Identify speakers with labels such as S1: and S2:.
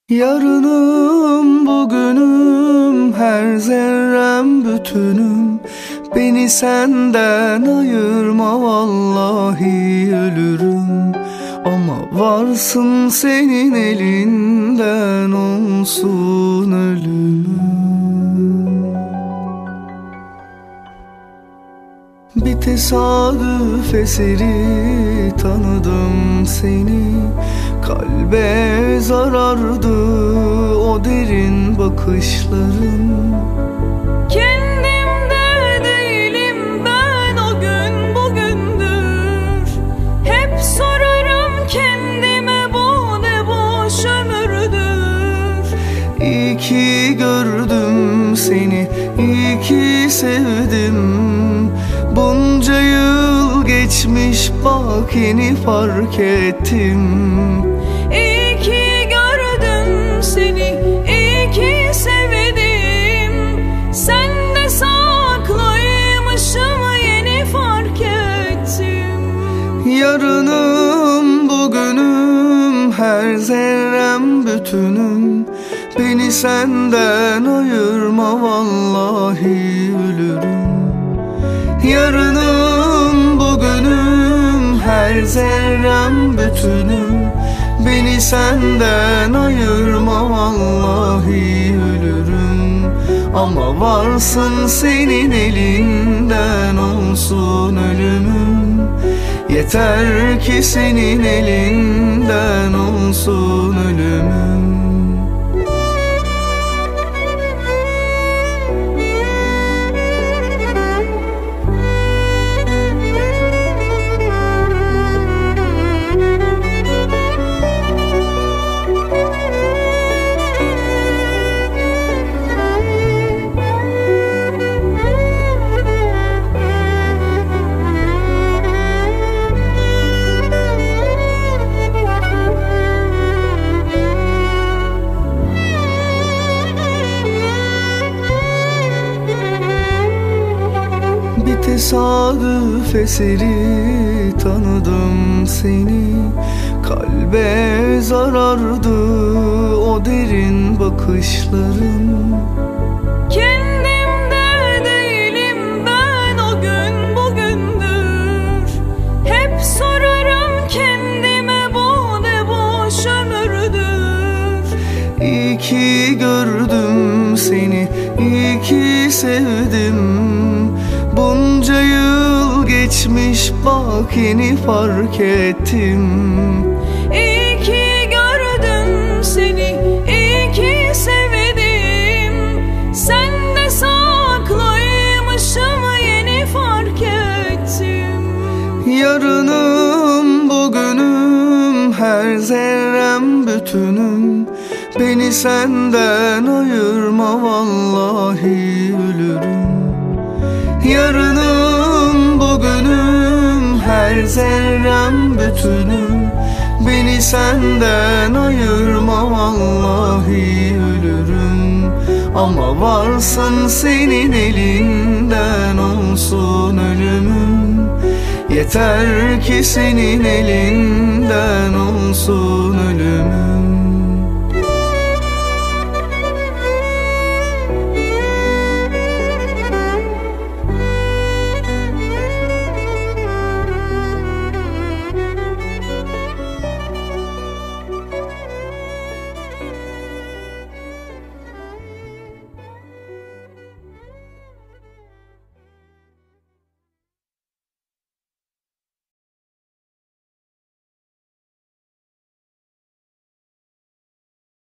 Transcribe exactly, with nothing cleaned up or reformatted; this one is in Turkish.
S1: Yarınım bugünüm, her zerrem bütünüm. Beni senden ayırma, vallahi ölürüm. Ama varsın senin elinden olsun ölümüm. Bir tesadüf eseri tanıdım seni. Kalbe zarardı o derin bakışların.
S2: Kendimde değilim ben, o gün bugündür. Hep sorarım kendime, bu ne boş ömürdür.
S1: İyi ki gördüm seni, iyi ki sevdim. Bunca yıl geçmiş, bak yeni fark ettim.
S2: İyi ki gördüm seni, iyi ki sevdim. Sen de saklıymışım, yeni fark ettim.
S1: Yarınım bugünüm, her zerrem bütünüm. Beni senden ayırma, vallahi ölürüm. Yarınım bugünüm, her zerrem bütünüm. Beni senden ayırma, vallahi ölürüm. Ama varsın senin elinden olsun ölümüm. Yeter ki senin elinden olsun ölümüm. Bir tesadüf eseri tanıdım seni. Kalbe zarardı o derin bakışların.
S2: Kendimde değilim ben, o gün bugündür. Hep sorarım kendime, bu ne boş ömürdür.
S1: İyi ki gördüm seni, iyi ki sevdim. Bunca yıl geçmiş, bak yeni fark ettim.
S2: İyi ki gördüm seni, iyi ki sevdim. Sen de saklıymışım, yeni fark ettim.
S1: Yarınım bugünüm, her zerrem bütünüm. Beni senden ayırma, vallahi ölürüm. Yarınım bugünüm, her zerrem bütünüm. Beni senden ayırma, vallahi ölürüm. Ama varsın senin elinden olsun ölümüm. Yeter ki senin elinden olsun ölümüm.